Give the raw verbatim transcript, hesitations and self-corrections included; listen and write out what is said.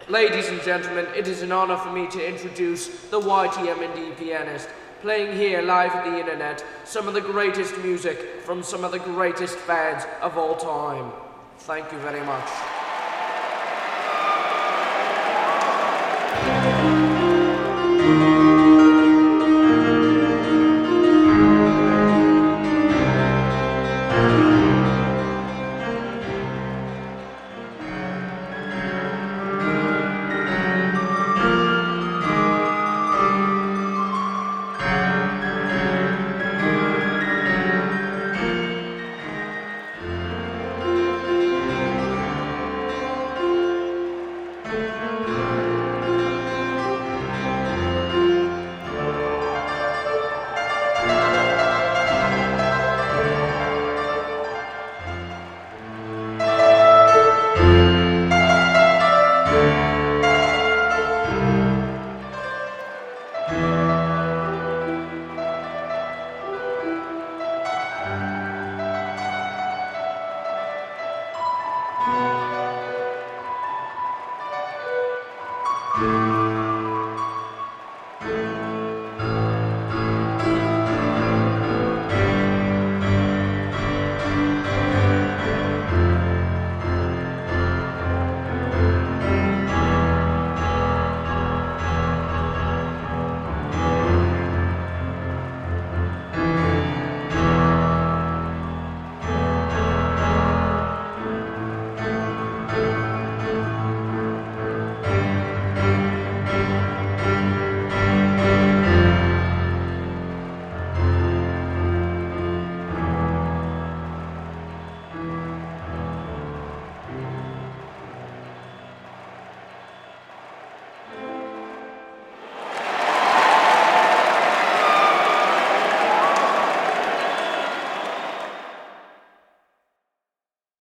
Ladies and gentlemen, it is an honor for me to introduce the Y T M and D pianist, playing here live at the internet some of the greatest music from some of the greatest bands of all time. Thank you very much. Thank you.